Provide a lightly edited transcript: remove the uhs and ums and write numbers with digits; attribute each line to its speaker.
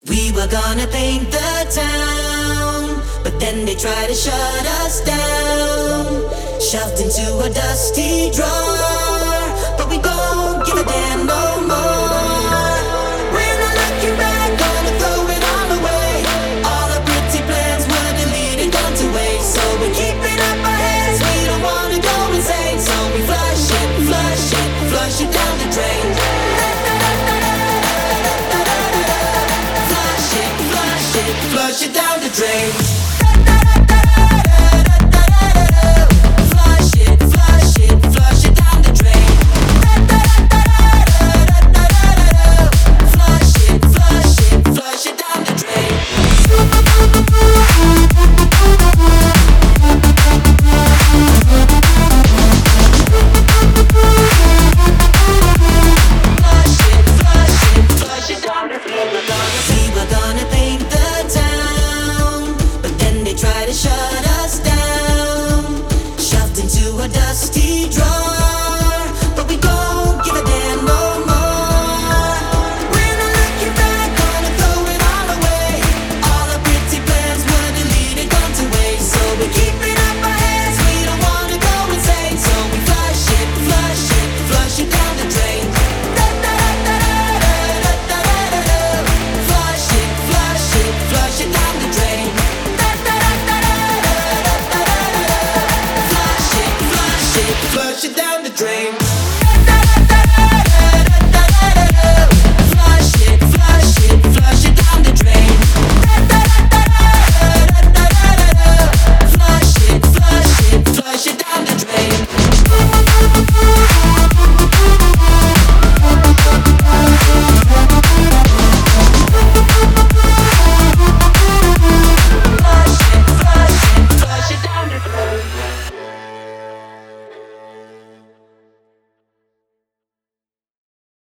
Speaker 1: We were gonna paint the town, but then they tried to shut us down. Shoved into a dusty drawer, but we don't give a damn no more. We're not looking back, gonna throw it all away. All the pretty plans were deleted, gone to waste. So we're keeping up our heads, we don't wanna go insane. So we flush it, flush it, flush it down the drain. Flush it down the drain.